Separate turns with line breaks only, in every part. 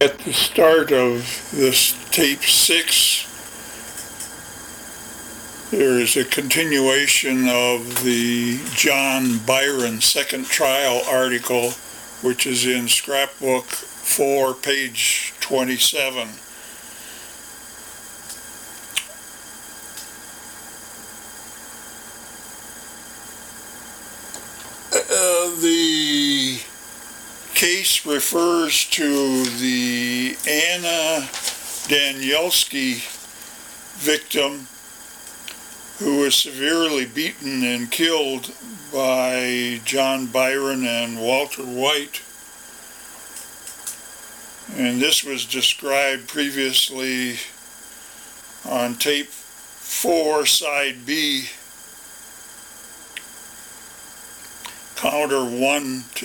At the start of this tape 6, there is a continuation of the John Byron second trial article, which is in Scrapbook 4, page 27. The case refers to the Anna Danielski victim who was severely beaten and killed by John Byron and Walter White. And this was described previously on tape 4, side B, counter 1 to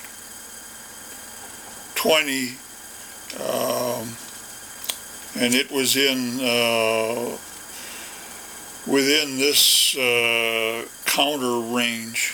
220, and it was in within this counter range.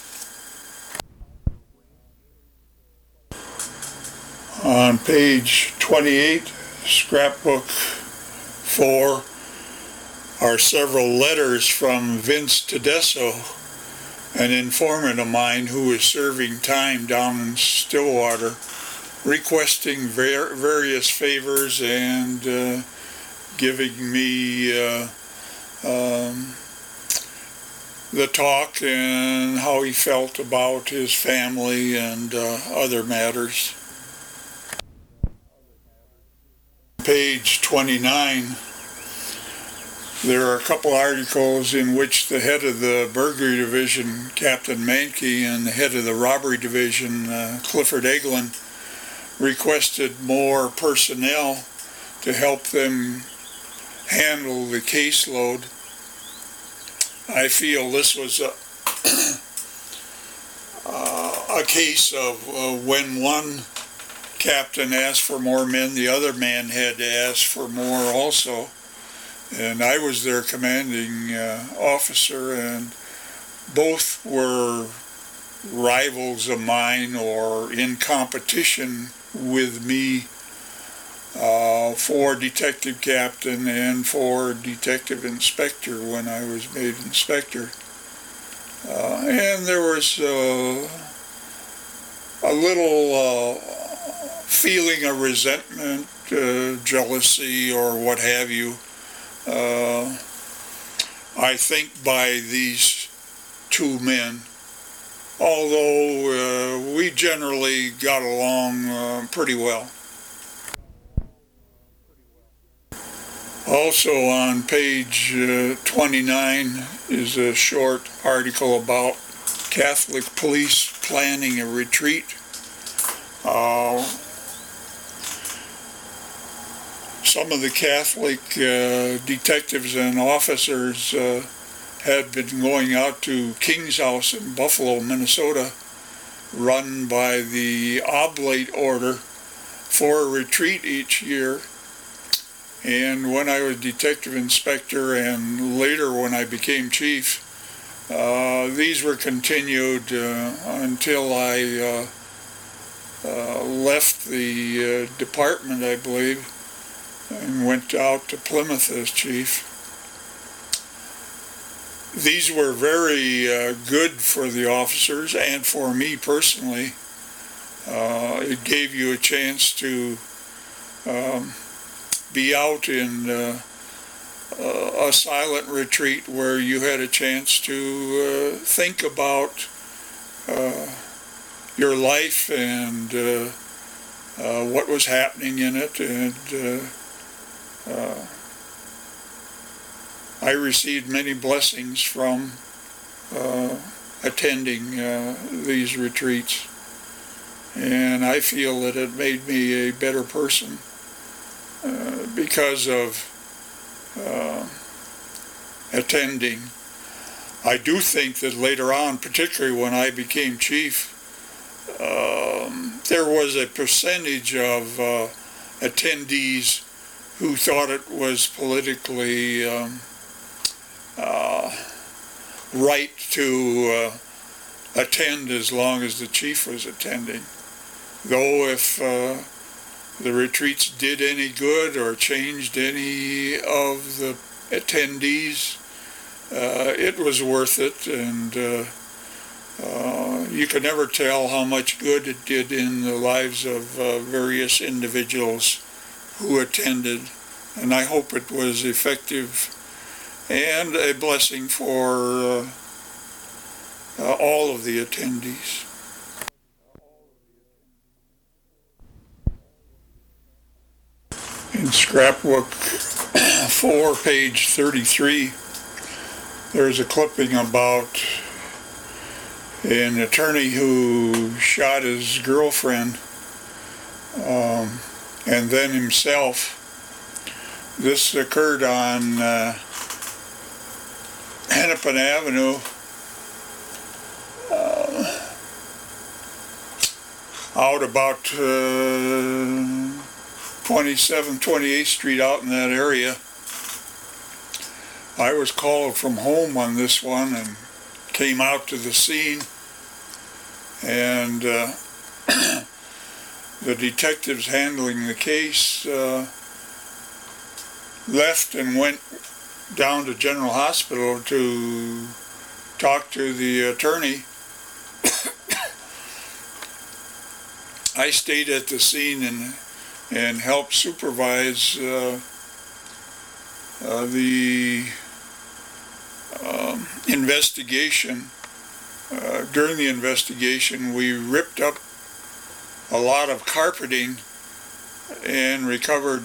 On page 28, Scrapbook 4, are several letters from Vince Tedesco, an informant of mine who was serving time down in Stillwater, requesting various favors and giving me the talk and how he felt about his family and other matters. Page 29, there are a couple articles in which the head of the burglary division, Captain Mankey, and the head of the robbery division, Clifford Eglin, requested more personnel to help them handle the caseload. I feel this was a case of when one captain asked for more men, the other man had to ask for more also. And I was their commanding officer, and both were rivals of mine or in competition with me for detective captain and for detective inspector when I was made inspector. And there was a little feeling of resentment, jealousy, or what have you, I think, by these two men, although we generally got along pretty well. Also on page 29 is a short article about Catholic police planning a retreat. Some of the Catholic detectives and officers had been going out to King's House in Buffalo, Minnesota, run by the Oblate Order for a retreat each year. And when I was detective inspector and later when I became chief, these were continued until I left the department, I believe, and went out to Plymouth as chief. These were very good for the officers and for me personally. It gave you a chance to be out in a silent retreat where you had a chance to think about your life and what was happening in it, and I received many blessings from attending these retreats, and I feel that it made me a better person because of attending. I do think that later on, particularly when I became chief, there was a percentage of attendees who thought it was politically right to attend as long as the chief was attending. Though if the retreats did any good or changed any of the attendees. It was worth it, and you could never tell how much good it did in the lives of various individuals who attended, and I hope it was effective and a blessing for all of the attendees. In scrapbook 4, page 33, there's a clipping about an attorney who shot his girlfriend and then himself. This occurred on Hennepin Avenue, out about 27th, 28th Street, out in that area. I was called from home on this one and came out to the scene, and the detectives handling the case left and went down to General Hospital to talk to the attorney. I stayed at the scene and helped supervise the investigation. During the investigation, we ripped up a lot of carpeting and recovered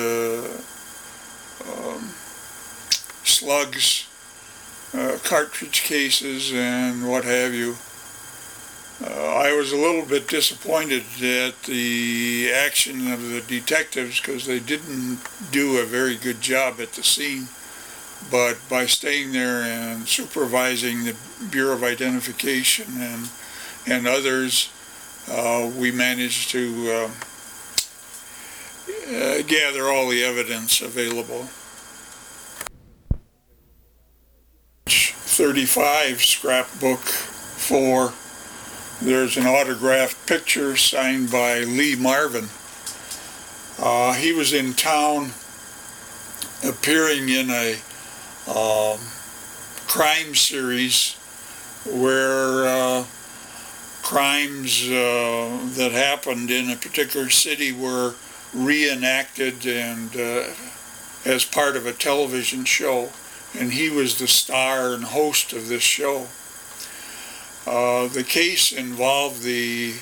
slugs, cartridge cases, and what have you. I was a little bit disappointed at the action of the detectives because they didn't do a very good job at the scene. But by staying there and supervising the Bureau of Identification and others, we managed to gather all the evidence available. 35, scrapbook 4. There's an autographed picture signed by Lee Marvin. He was in town appearing in a crime series where crimes that happened in a particular city were reenacted and as part of a television show, and he was the star and host of this show. The case involved the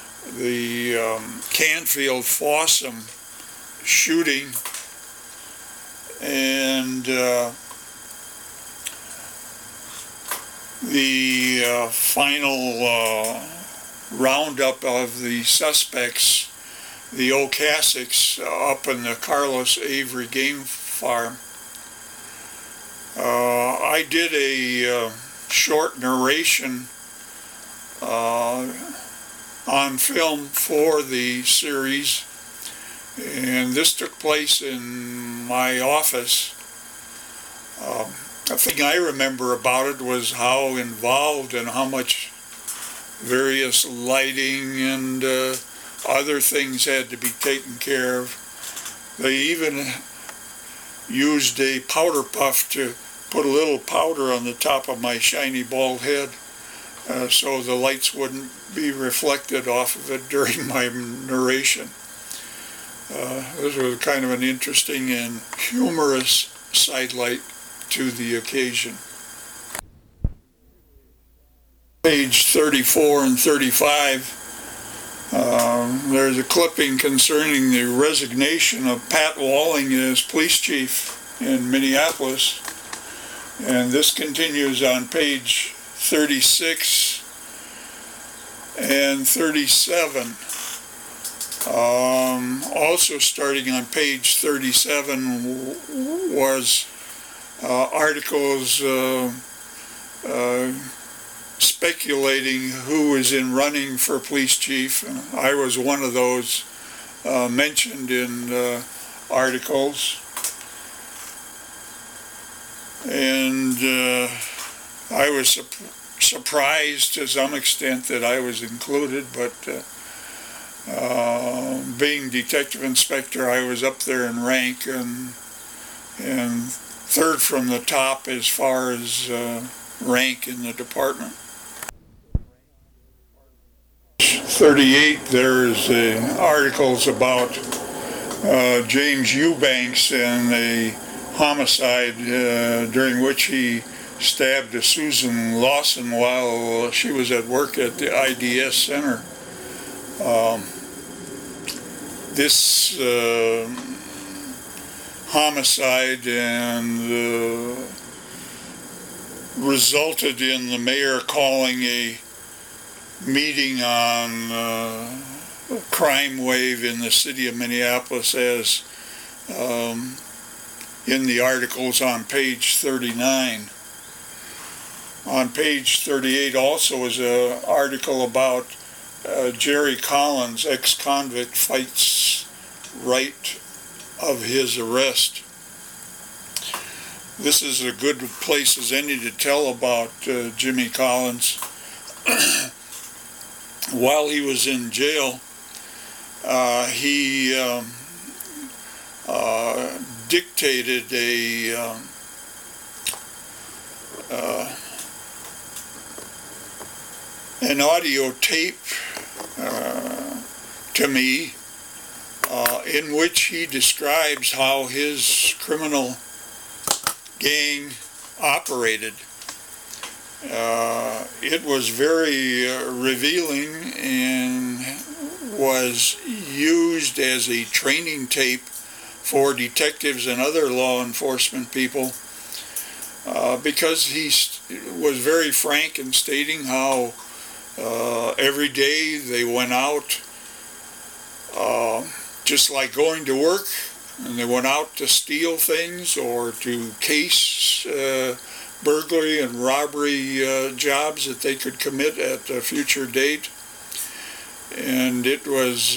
Canfield Fossum shooting, and the final roundup of the suspects, the Ocasics, up in the Carlos Avery game farm. I did a short narration on film for the series, and this took place in my office. The thing I remember about it was how involved and how much various lighting and other things had to be taken care of. They even used a powder puff to put a little powder on the top of my shiny bald head so the lights wouldn't be reflected off of it during my narration. This was kind of an interesting and humorous sidelight to the occasion. Page 34 and 35, there's a clipping concerning the resignation of Pat Walling as police chief in Minneapolis, and this continues on page 36 and 37. Also starting on page 37 was articles speculating who was in running for police chief. I was one of those mentioned in articles, and I was surprised to some extent that I was included, but being detective inspector, I was up there in rank and third from the top as far as rank in the department. 38, there's articles about James Eubanks and a homicide during which he stabbed a Susan Lawson while she was at work at the IDS Center. This homicide and resulted in the mayor calling a meeting on crime wave in the city of Minneapolis, as in the articles on page 39. On page 38 also is an article about Jerry Collins, ex-convict, fights right of his arrest. This is a good place as any to tell about Jimmy Collins. While he was in jail, he dictated an audio tape to me in which he describes how his criminal gang operated. It was very revealing and was used as a training tape for detectives and other law enforcement people because he was very frank in stating how every day they went out just like going to work, and they went out to steal things or to case burglary and robbery jobs that they could commit at a future date. And it was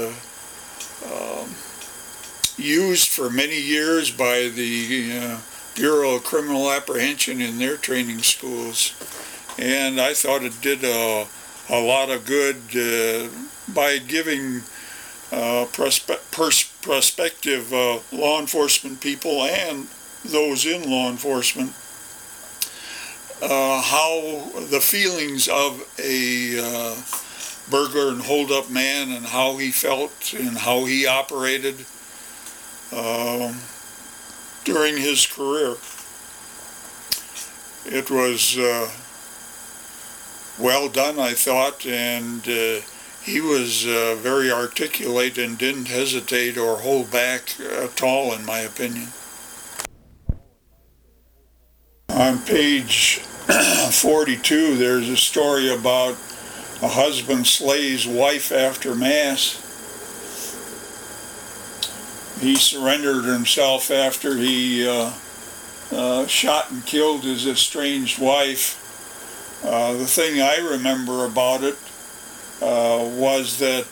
used for many years by the Bureau of Criminal Apprehension in their training schools. And I thought it did a lot of good by giving prospective law enforcement people and those in law enforcement how the feelings of a burglar and hold-up man and how he felt and how he operated during his career. It was well done, I thought, and he was very articulate and didn't hesitate or hold back at all, in my opinion. On page 42, there's a story about a husband slays wife after Mass. He surrendered himself after he shot and killed his estranged wife. The thing I remember about it was that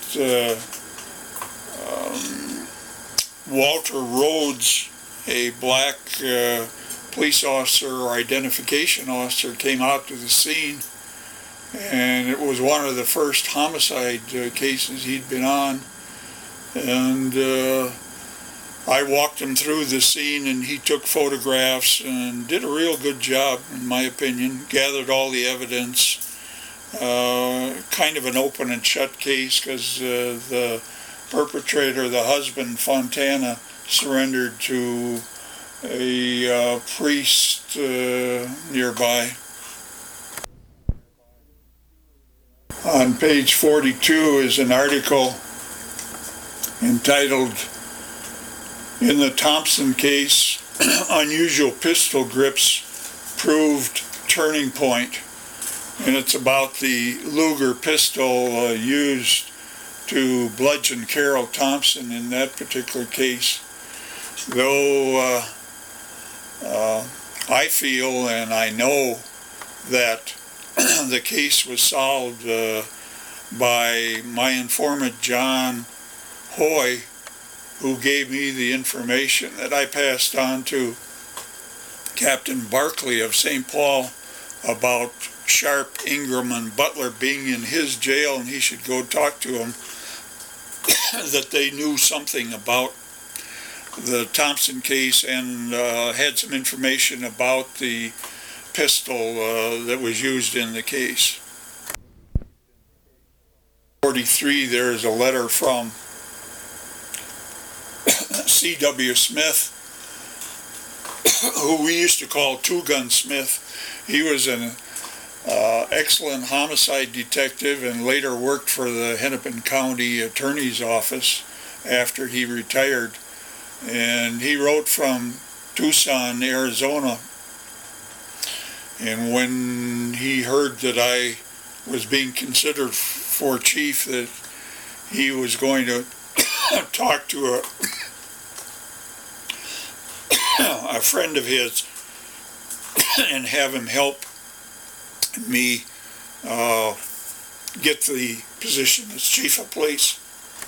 Walter Rhodes, a black police officer or identification officer, came out to the scene, and it was one of the first homicide cases he'd been on, and I walked him through the scene, and he took photographs and did a real good job, in my opinion. Gathered all the evidence. Kind of an open and shut case because the perpetrator, the husband, Fontana, surrendered to a priest nearby. On page 42 is an article entitled, "In the Thompson Case, Unusual Pistol Grips Proved Turning Point." And it's about the Luger pistol used to bludgeon Carol Thompson in that particular case. Though I feel and I know that the case was solved by my informant John Hoy, who gave me the information that I passed on to Captain Barkley of St. Paul about Sharp, Ingram, and Butler being in his jail, and he should go talk to him. that they knew something about the Thompson case and had some information about the pistol that was used in the case. 43, there is a letter from C.W. Smith, who we used to call Two Gun Smith. He was an excellent homicide detective and later worked for the Hennepin County Attorney's Office after he retired. And he wrote from Tucson, Arizona. And when he heard that I was being considered for chief, that he was going to talk to a friend of his and have him help me get the position as chief of police.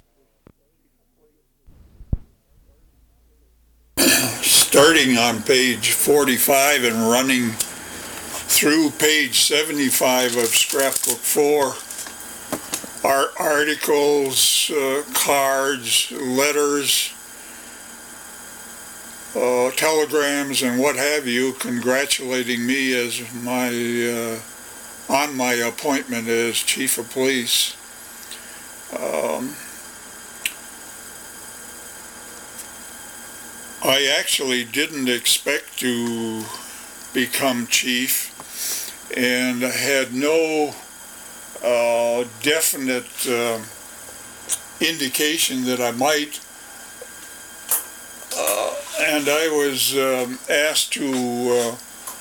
Starting on page 45 and running through page 75 of scrapbook 4 are articles, cards, letters, telegrams, and what have you, congratulating me as on my appointment as chief of police. I actually didn't expect to become chief, and I had no definite indication that I might. And I was asked to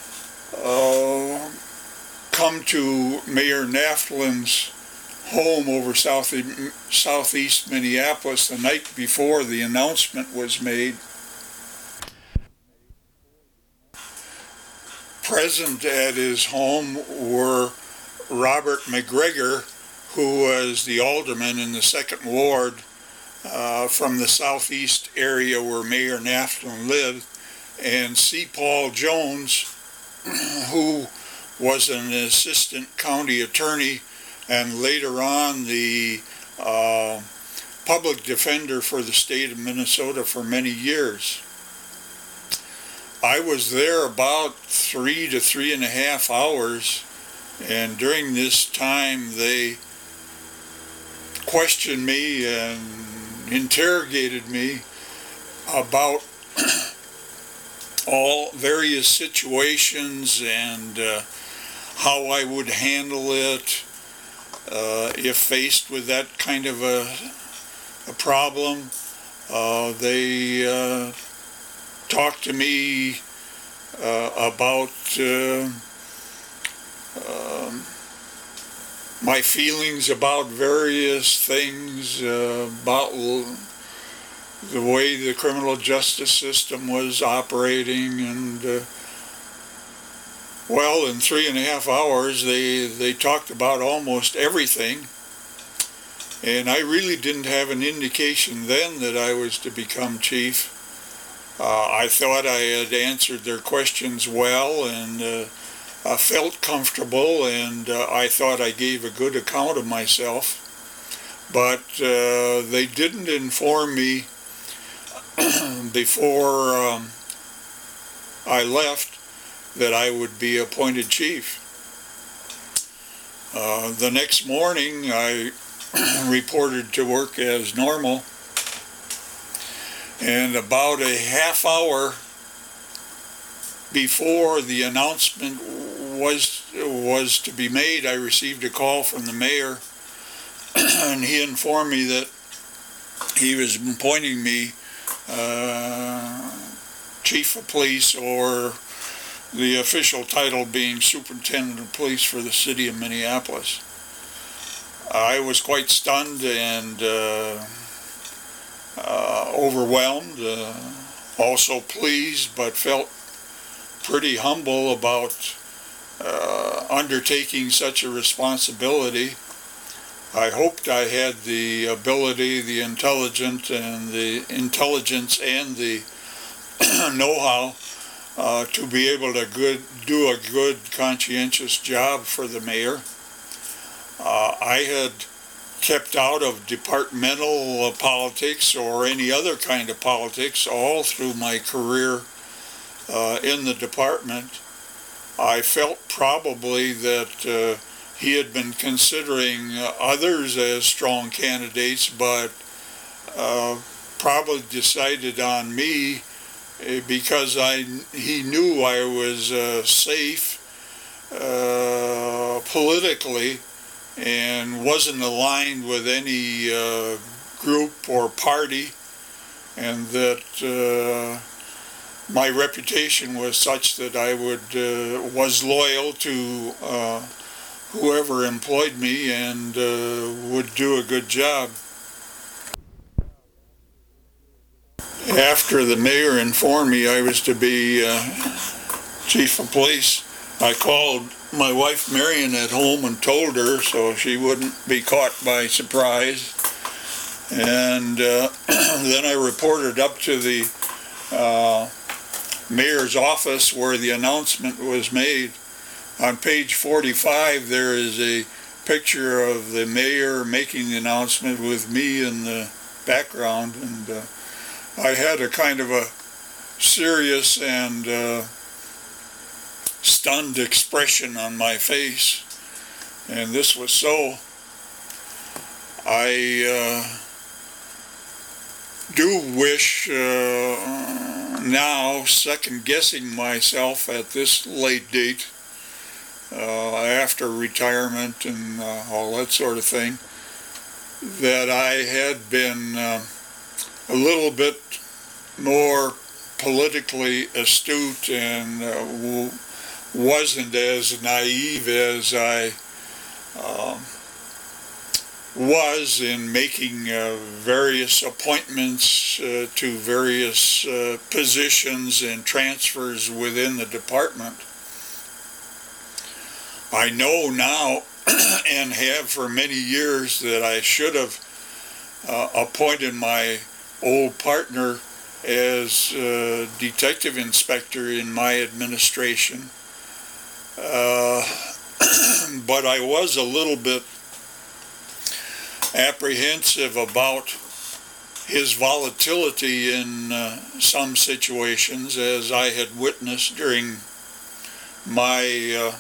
come to Mayor Naftalin's home over southeast Minneapolis the night before the announcement was made. Present at his home were Robert McGregor, who was the alderman in the 2nd Ward from the southeast area where Mayor Naftalin lived, and C. Paul Jones, who was an assistant county attorney and later on the public defender for the state of Minnesota for many years. I was there about 3 to 3.5 hours, and during this time they questioned me and interrogated me about all various situations and how I would handle it if faced with that kind of a problem. They talked to me about my feelings about various things, about the way the criminal justice system was operating, and well, in 3.5 hours they talked about almost everything, and I really didn't have an indication then that I was to become chief. I thought I had answered their questions well, and I felt comfortable, and I thought I gave a good account of myself, but they didn't inform me before I left that I would be appointed chief. The next morning I reported to work as normal, and about a half hour before the announcement was to be made, I received a call from the mayor, and he informed me that he was appointing me chief of police, or the official title being superintendent of police for the city of Minneapolis. I was quite stunned and overwhelmed, also pleased, but felt pretty humble about undertaking such a responsibility. I hoped I had the ability, the intelligence, and the know-how to be able to do a good, conscientious job for the mayor. I had kept out of departmental politics or any other kind of politics all through my career in the department. I felt probably that he had been considering others as strong candidates, but probably decided on me because he knew I was safe politically and wasn't aligned with any group or party, and that my reputation was such that I was loyal to whoever employed me and would do a good job. After the mayor informed me I was to be chief of police, I called my wife Marion at home and told her so she wouldn't be caught by surprise. And then I reported up to the mayor's office where the announcement was made. On page 45 there is a picture of the mayor making the announcement with me in the background, and I had a kind of a serious and stunned expression on my face, and this was so. I do wish now, second guessing myself at this late date, after retirement and all that sort of thing, that I had been a little bit more politically astute and wasn't as naive as I was in making various appointments to various positions and transfers within the department. I know now and have for many years that I should have appointed my old partner as detective inspector in my administration. But I was a little bit apprehensive about his volatility in some situations, as I had witnessed during my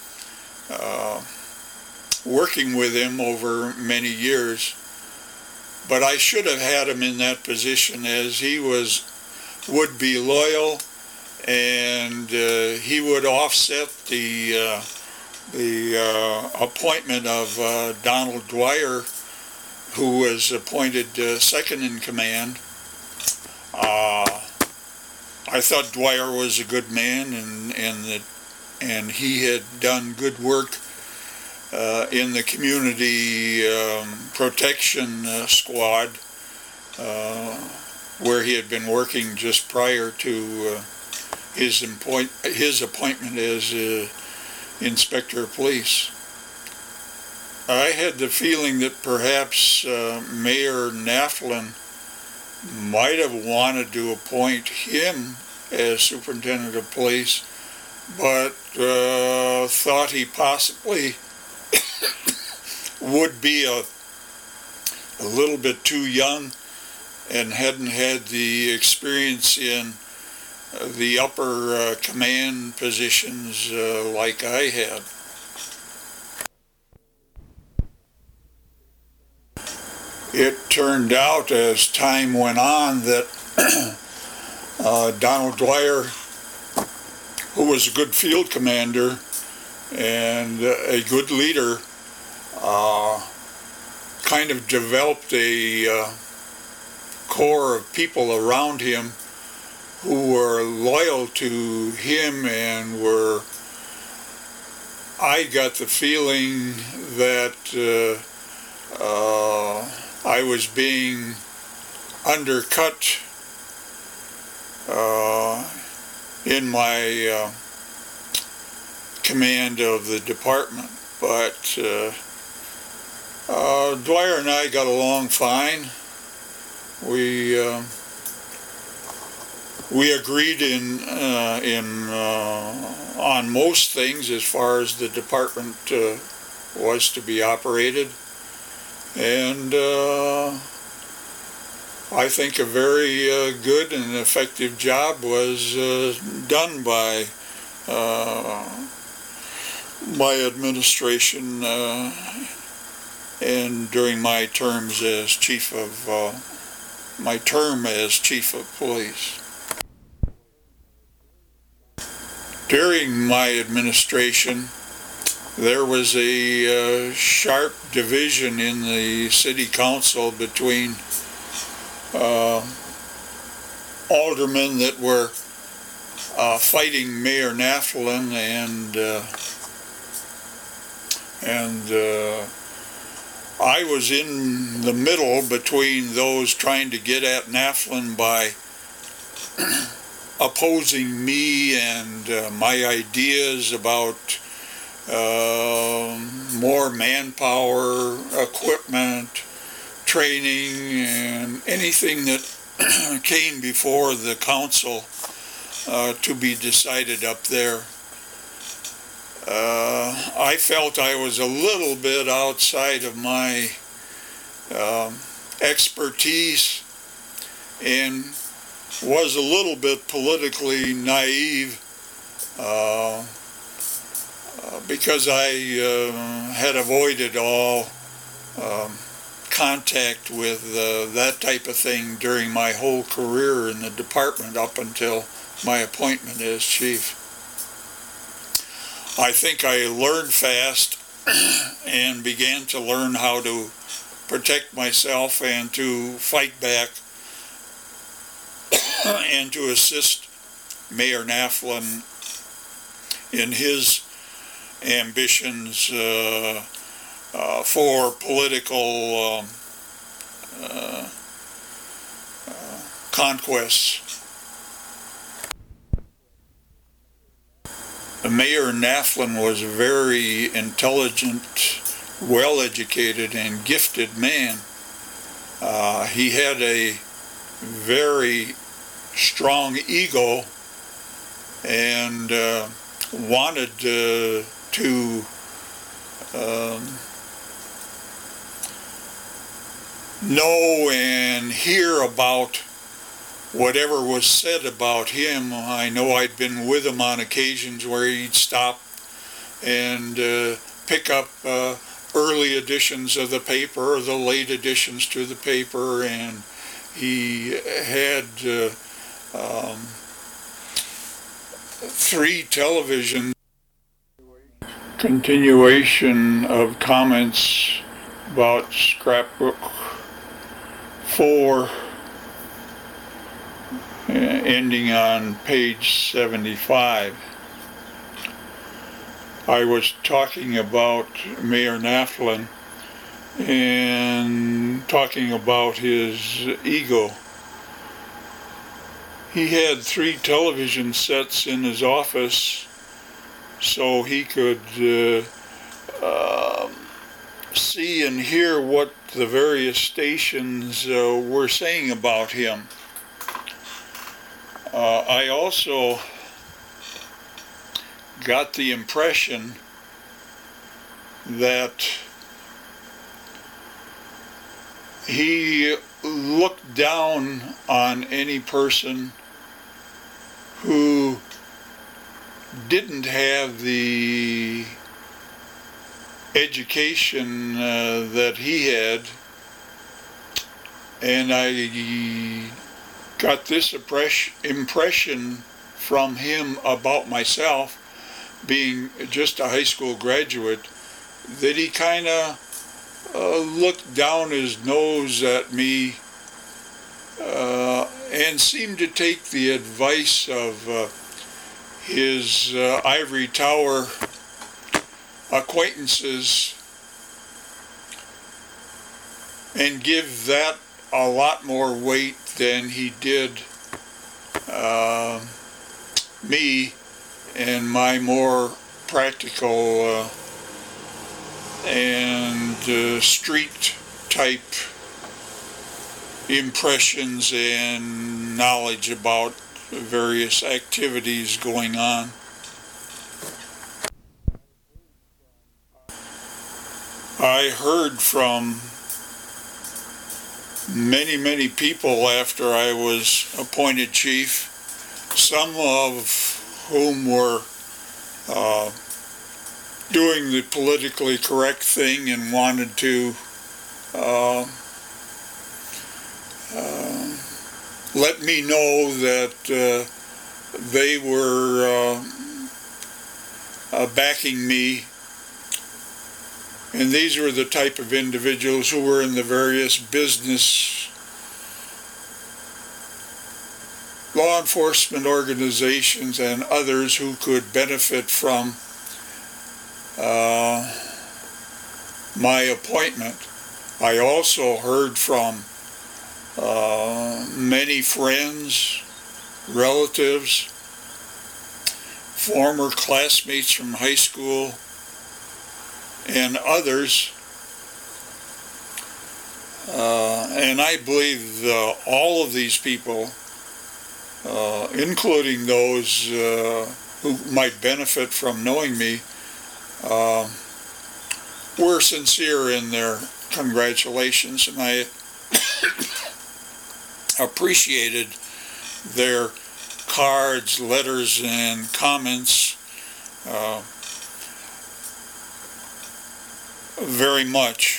working with him over many years. But I should have had him in that position, as he would be loyal, and he would offset the appointment of Donald Dwyer, who was appointed second in command. I thought Dwyer was a good man, and he had done good work in the community protection squad, where he had been working just prior to his appointment as inspector of police. I had the feeling that perhaps Mayor Naflin might have wanted to appoint him as superintendent of police, but thought he possibly would be a little bit too young and hadn't had the experience in the upper command positions like I had. It turned out as time went on that Donald Dwyer, who was a good field commander and a good leader, kind of developed a core of people around him who were loyal to him and I got the feeling that I was being undercut in my command of the department, but Dwyer and I got along fine. We agreed on most things as far as the department was to be operated, And I think a very good and effective job was done by my administration and during my terms as chief of my term as chief of police. During my administration, there was a sharp division in the city council between aldermen that were fighting Mayor Naftalin and I was in the middle between those trying to get at Naftalin by opposing me and my ideas about more manpower, equipment, training, and anything that came before the council to be decided up there. I felt I was a little bit outside of my expertise and was a little bit politically naive because I had avoided all contact with that type of thing during my whole career in the department up until my appointment as chief. I think I learned fast and began to learn how to protect myself and to fight back and to assist Mayor Naftalin in his ambitions for political conquests. Mayor Naftalin was a very intelligent, well-educated, and gifted man. He had a very strong ego and wanted to know and hear about whatever was said about him. I know I'd been with him on occasions where he'd stop and pick up early editions of the paper or the late editions to the paper, and he had 3 television continuation of comments about Scrapbook 4 ending on page 75. I was talking about Mayor Naftalin and talking about his ego. He had 3 television sets in his office so he could see and hear what the various stations were saying about him. I also got the impression that he looked down on any person who didn't have the education that he had, and I got this impression from him about myself, being just a high school graduate, that he kind of looked down his nose at me and seemed to take the advice of his ivory tower acquaintances and give that a lot more weight than he did me and my more practical and street type impressions and knowledge about various activities going on. I heard from many people after I was appointed chief, some of whom were doing the politically correct thing and wanted to let me know that they were backing me. And these were the type of individuals who were in the various business, law enforcement organizations and others who could benefit from my appointment. I also heard from many friends, relatives, former classmates from high school, and others, and I believe all of these people, including those who might benefit from knowing me, were sincere in their congratulations, and I appreciated their cards, letters, and comments very much.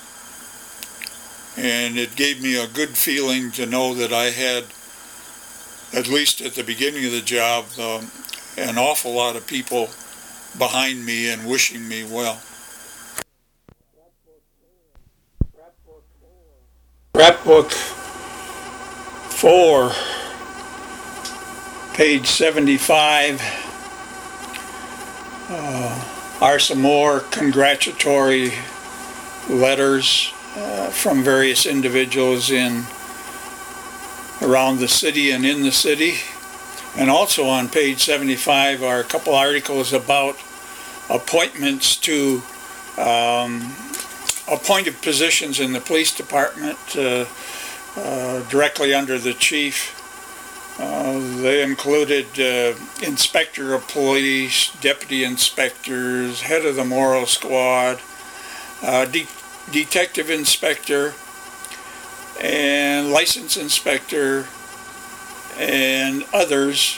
And it gave me a good feeling to know that I had, at least at the beginning of the job, an awful lot of people behind me and wishing me well. Scrapbook 4, page 75, are some more congratulatory letters from various individuals around the city and in the city. And also on page 75 are a couple articles about appointments to appointed positions in the police department directly under the chief. They included inspector of police, deputy inspectors, head of the moral squad, detective inspector, and license inspector, and others.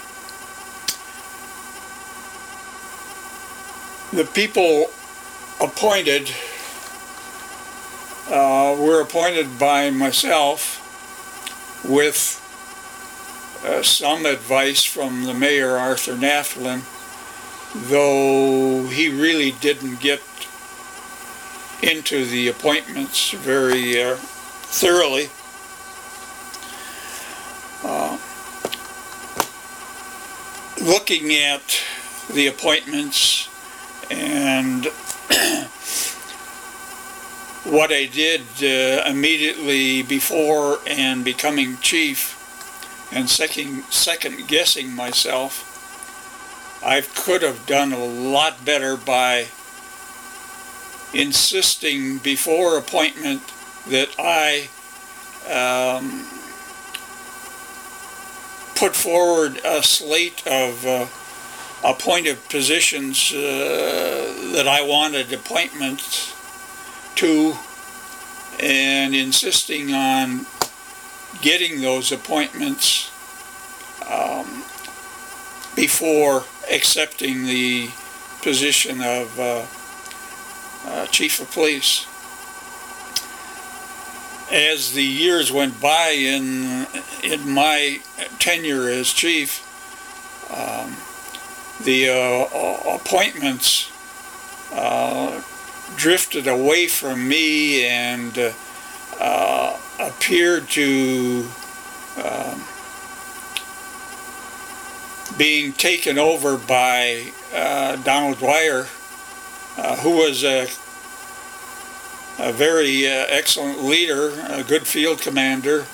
The people appointed were appointed by myself with some advice from the mayor, Arthur Naftalin, though he really didn't get into the appointments very thoroughly. Looking at the appointments and what I did immediately before and becoming chief, and second guessing myself, I could have done a lot better by insisting before appointment that I put forward a slate of appointed positions that I wanted appointments to, and insisting on getting those appointments before accepting the position of chief of police. As the years went by in my tenure as chief, the appointments drifted away from me and appeared to being taken over by Donald Dwyer, who was a very excellent leader, a good field commander,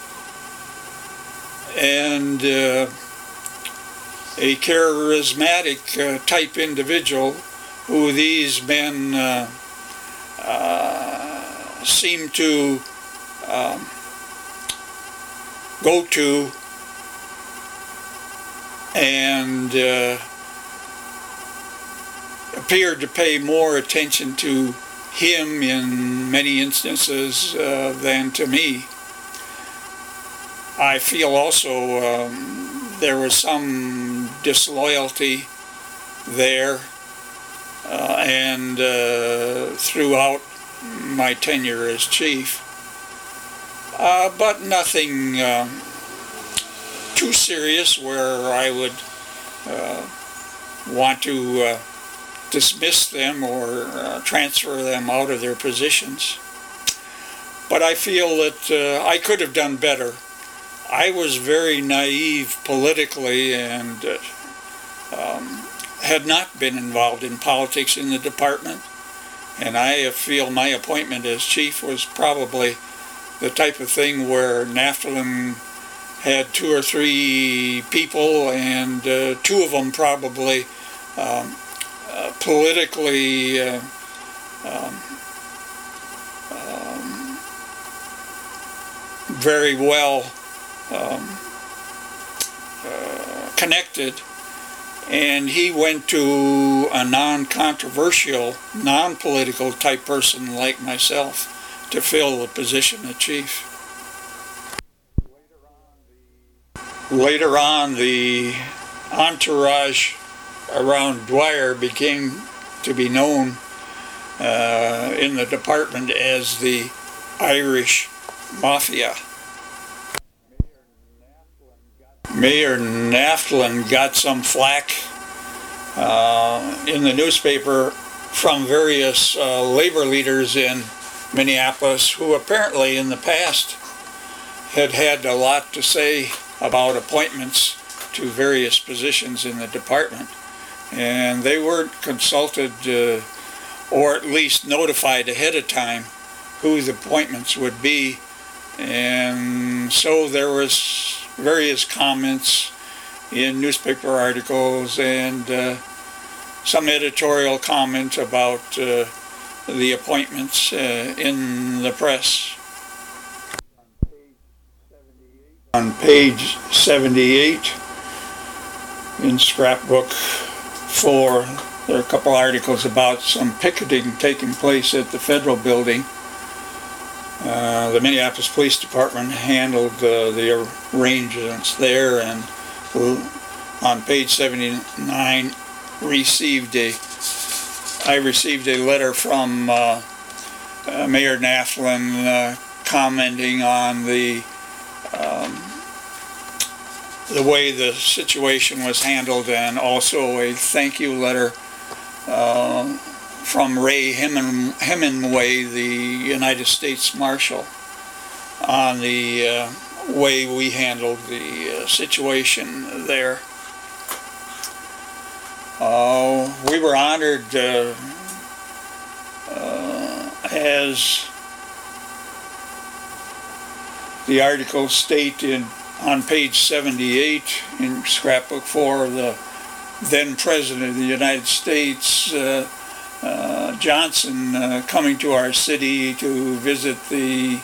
and a charismatic type individual who these men seem to go to and appeared to pay more attention to him in many instances than to me. I feel also there was some disloyalty there, and throughout my tenure as chief, but nothing too serious where I would want to dismiss them or transfer them out of their positions. But I feel that I could have done better. I was very naive politically and had not been involved in politics in the department. And I feel my appointment as chief was probably the type of thing where NAFLN had 2 or 3 people, and 2 of them probably politically very well connected, and he went to a non-controversial, non-political type person like myself to fill the position of chief. Later on, the entourage around Dwyer became to be known in the department as the Irish Mafia. Mayor NAFLN got some flack in the newspaper from various labor leaders in Minneapolis who apparently in the past had had a lot to say about appointments to various positions in the department, and they weren't consulted or at least notified ahead of time who the appointments would be. And so there was various comments in newspaper articles and some editorial comment about the appointments in the press. On page 78 in scrapbook 4, there are a couple articles about some picketing taking place at the federal building. The Minneapolis Police Department handled the arrangements there, and on page 79 I received a letter from Mayor NAFLN commenting on the way the situation was handled, and also a thank you letter from Ray Hemingway, the United States Marshal, on the way we handled the situation there. We were honored as the articles state on page 78 in scrapbook 4, the then President of the United States, Johnson, coming to our city to visit the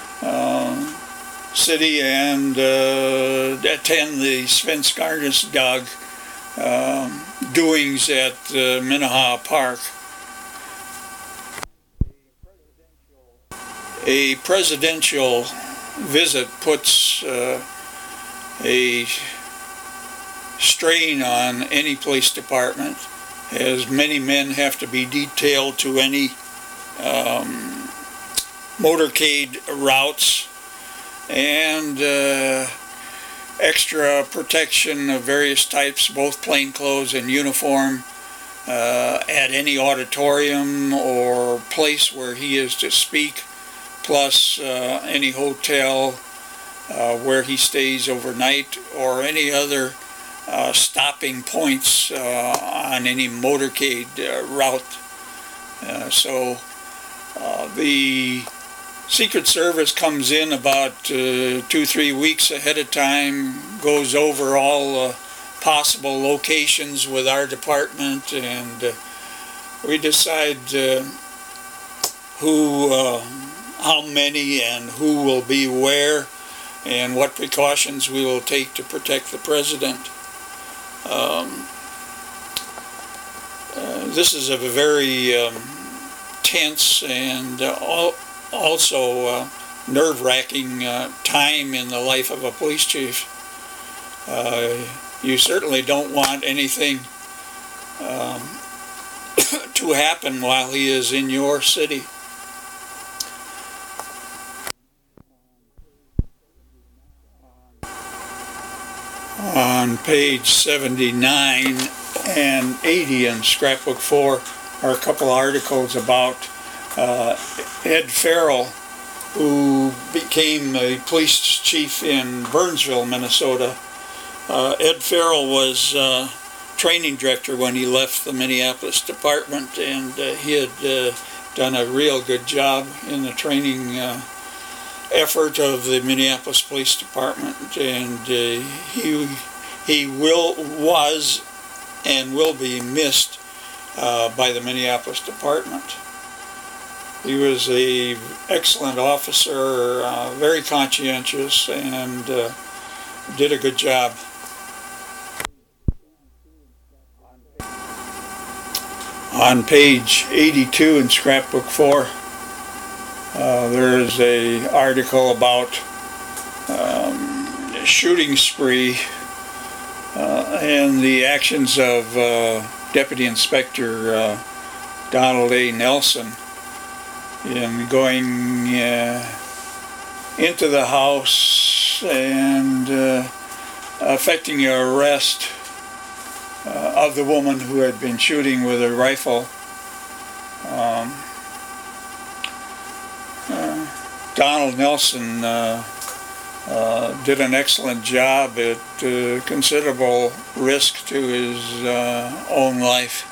city and attend the Svenska-Arnesdag doings at Minnehaha Park. A presidential visit puts a strain on any police department, as many men have to be detailed to any motorcade routes, and extra protection of various types, both plainclothes and uniform, at any auditorium or place where he is to speak, plus any hotel where he stays overnight, or any other stopping points on any motorcade route. So the Secret Service comes in about 2-3 weeks ahead of time, goes over all possible locations with our department, and we decide how many and who will be where, and what precautions we will take to protect the president. This is a very tense and also nerve-wracking time in the life of a police chief. You certainly don't want anything to happen while he is in your city. On page 79 and 80 in Scrapbook 4 are a couple articles about Ed Farrell, who became a police chief in Burnsville, Minnesota. Ed Farrell was training director when he left the Minneapolis department, and he had done a real good job in the training effort of the Minneapolis Police Department, and he was and will be missed by the Minneapolis Department. He was an excellent officer, very conscientious, and did a good job. On page 82 in Scrapbook 4, there is an article about a shooting spree and the actions of Deputy Inspector Donald A. Nelson in going into the house and effecting an arrest of the woman who had been shooting with a rifle. Donald Nelson did an excellent job at considerable risk to his own life,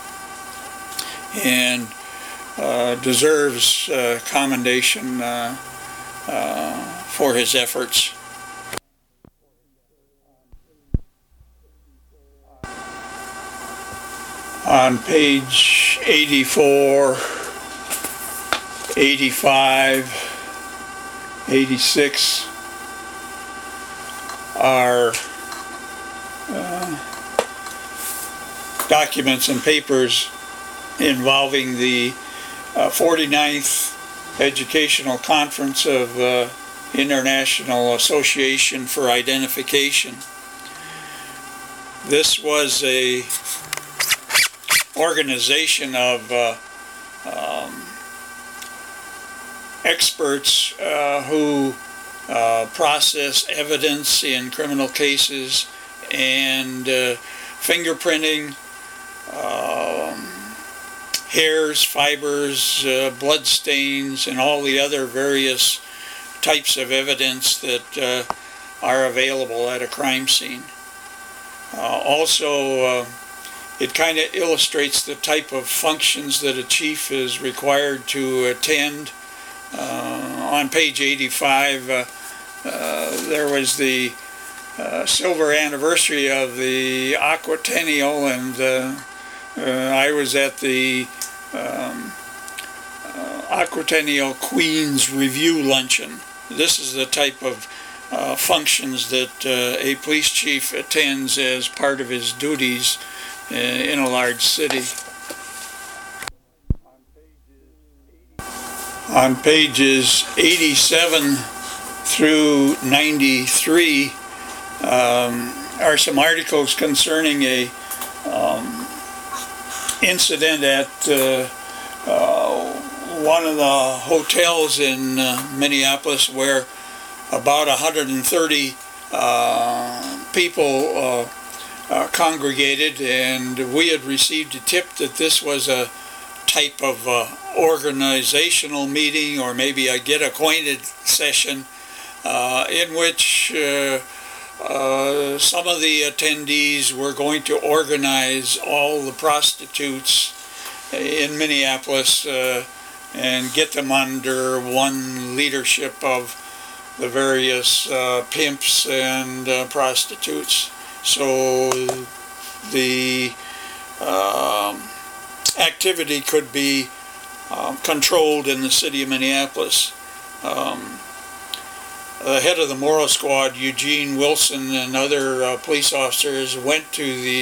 and deserves commendation for his efforts. On page 84, 85, 86 are documents and papers involving the 49th Educational Conference of International Association for Identification. This was a organization of experts who process evidence in criminal cases and fingerprinting, hairs, fibers, blood stains, and all the other various types of evidence that are available at a crime scene. Also, it kind of illustrates the type of functions that a chief is required to attend. On page 85, there was the silver anniversary of the Aquatennial, and I was at the Aquatennial Queen's Review Luncheon. This is the type of functions that a police chief attends as part of his duties in a large city. On pages 87 through 93 are some articles concerning a incident at one of the hotels in Minneapolis where about 130 people congregated, and we had received a tip that this was a type of organizational meeting, or maybe a get acquainted session, in which some of the attendees were going to organize all the prostitutes in Minneapolis and get them under one leadership of the various pimps and prostitutes. So the activity could be controlled in the city of Minneapolis. The head of the Moro Squad, Eugene Wilson, and other police officers went to the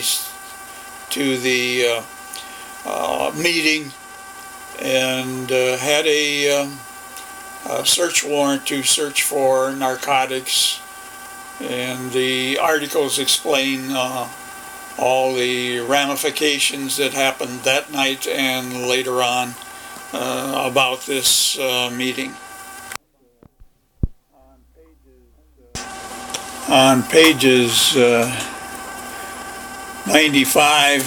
meeting and had a search warrant to search for narcotics, and the articles explain all the ramifications that happened that night and later on about this meeting. On pages 95,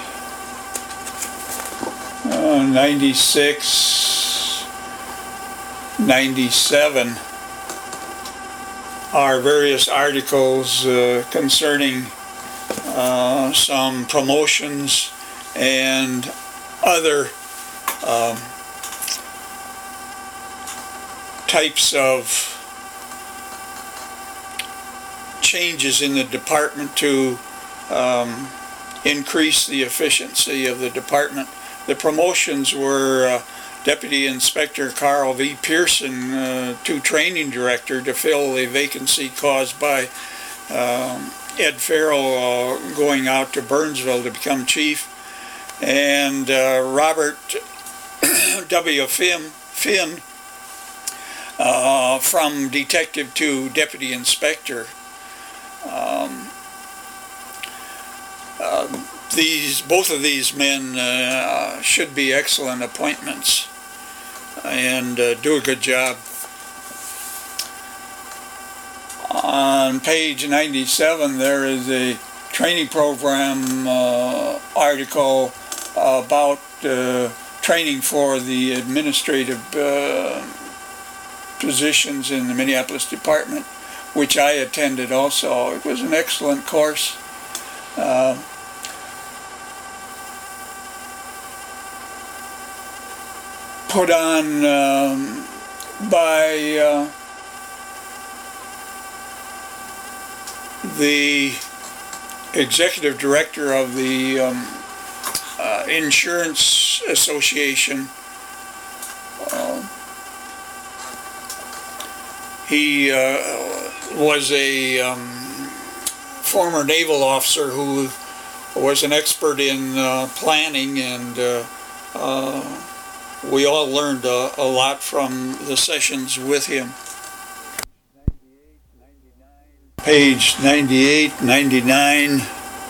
96, 97 are various articles concerning some promotions and other types of changes in the department to increase the efficiency of the department. The promotions were Deputy Inspector Carl V. Pearson to Training Director to fill a vacancy caused by Ed Farrell going out to Burnsville to become chief, and Robert W. Finn from detective to deputy inspector. Both of these men should be excellent appointments and do a good job. On page 97 there is a training program article about training for the administrative positions in the Minneapolis department, which I attended also. It was an excellent course. Put on by the executive director of the Insurance Association. He was a former naval officer who was an expert in planning, and we all learned a lot from the sessions with him. Page 98, 99,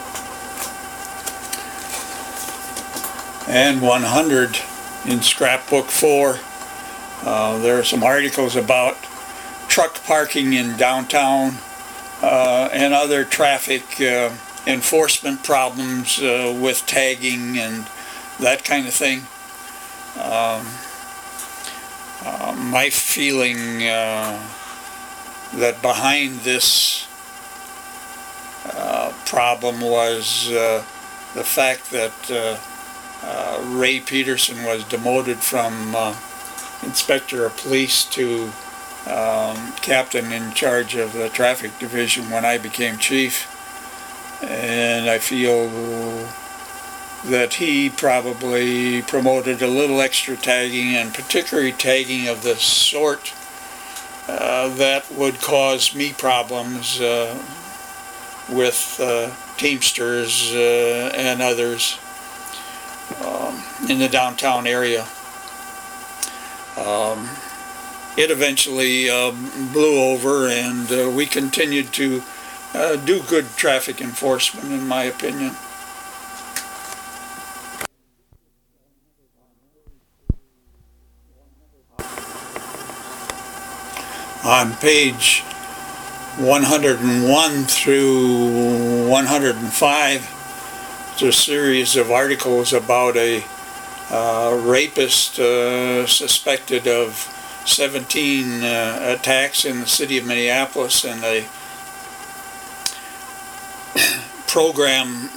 and 100 in scrapbook 4. There are some articles about truck parking in downtown and other traffic enforcement problems with tagging and that kind of thing. My feeling that behind this problem was the fact that Ray Peterson was demoted from inspector of police to captain in charge of the traffic division when I became chief, and I feel that he probably promoted a little extra tagging, and particularly tagging of the sort that would cause me problems with Teamsters and others in the downtown area. It eventually blew over, and we continued to do good traffic enforcement, in my opinion. On page 101 through 105, there's a series of articles about a rapist suspected of 17 attacks in the city of Minneapolis, and a program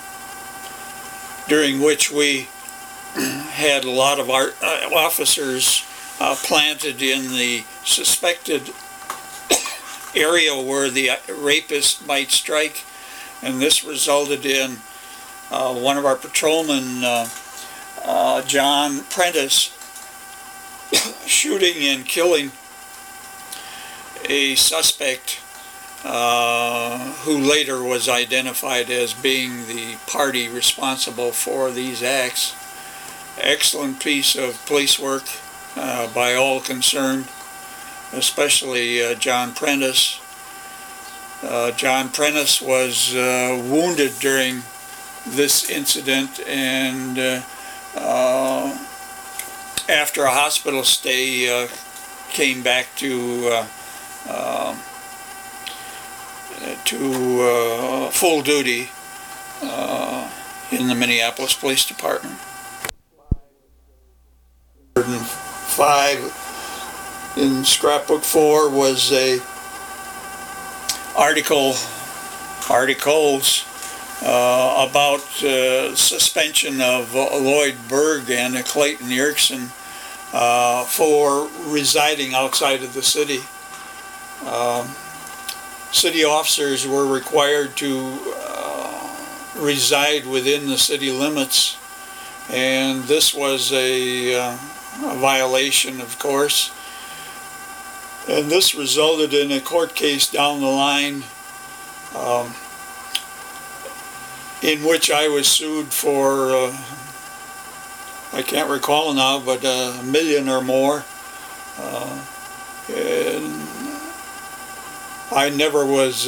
during which we had a lot of officers planted in the suspected area where the rapist might strike, and this resulted in one of our patrolmen, John Prentice, shooting and killing a suspect who later was identified as being the party responsible for these acts. Excellent piece of police work by all concerned. especially John Prentice. John Prentice was wounded during this incident, and after a hospital stay came back to full duty in the Minneapolis Police Department. 5 in scrapbook 4 was a articles about suspension of Lloyd Berg and Clayton Yerksen for residing outside of the city. City officers were required to reside within the city limits, and this was a violation, of course. And this resulted in a court case down the line in which I was sued for, I can't recall now, but $1 million or more. And I never was,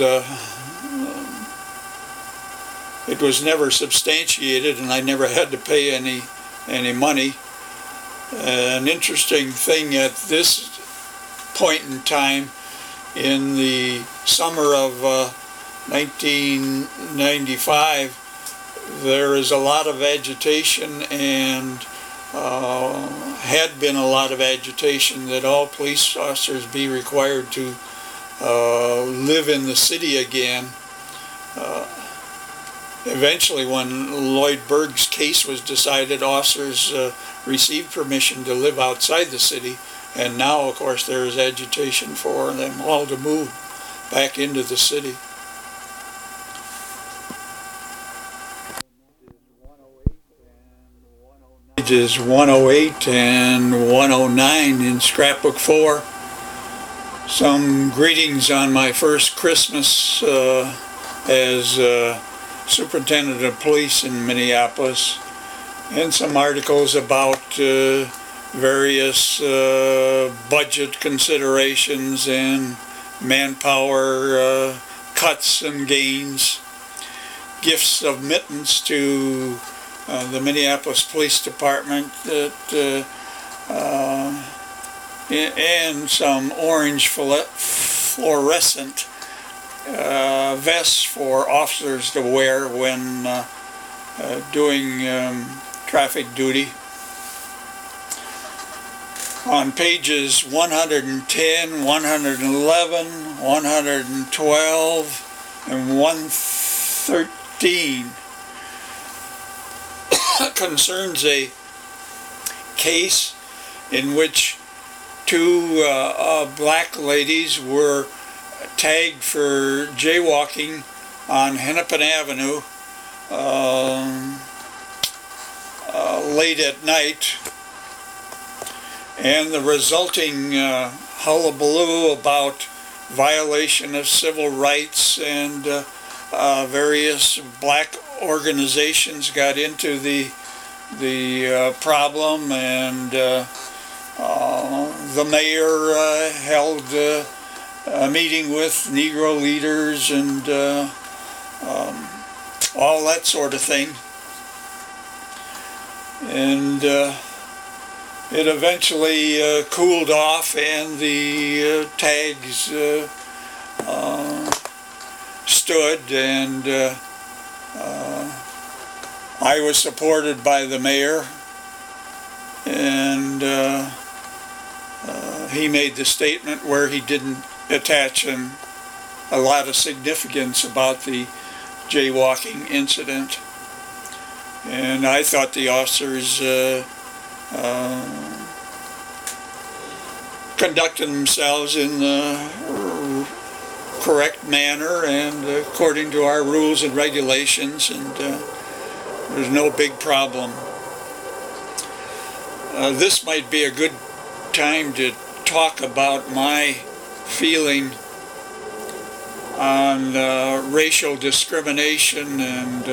it was never substantiated, and I never had to pay any money. An interesting thing at this point in time, in the summer of 1995, there is a lot of agitation, and had been a lot of agitation that all police officers be required to live in the city again. Eventually, when Lloyd Berg's case was decided, officers received permission to live outside the city, and now, of course, there is agitation for them all to move back into the city. Pages 108 and 109 in scrapbook 4. Some greetings on my first Christmas as Superintendent of Police in Minneapolis, and some articles about various budget considerations and manpower cuts and gains, gifts of mittens to the Minneapolis Police Department, and some orange fluorescent vests for officers to wear when doing traffic duty. On pages 110, 111, 112, and 113 concerns a case in which 2 black ladies were tagged for jaywalking on Hennepin Avenue late at night, and the resulting hullabaloo about violation of civil rights, and various black organizations got into the problem, and the mayor held a meeting with Negro leaders and all that sort of thing. And it eventually cooled off, and the tags stood, and I was supported by the mayor, and he made the statement where he didn't attach a lot of significance about the jaywalking incident. And I thought the officers conducted themselves in the correct manner and according to our rules and regulations, and there's no big problem. This might be a good time to talk about my feeling on racial discrimination and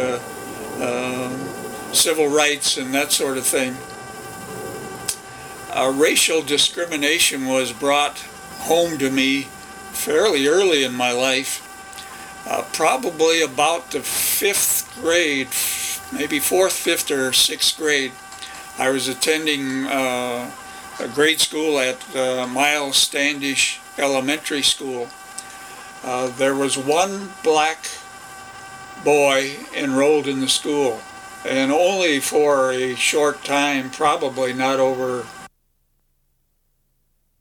civil rights and that sort of thing. Racial discrimination was brought home to me fairly early in my life, probably about the 5th grade, maybe 4th, 5th, or 6th grade. I was attending a grade school at Miles Standish Elementary School. There was one black boy enrolled in the school, and only for a short time, probably not over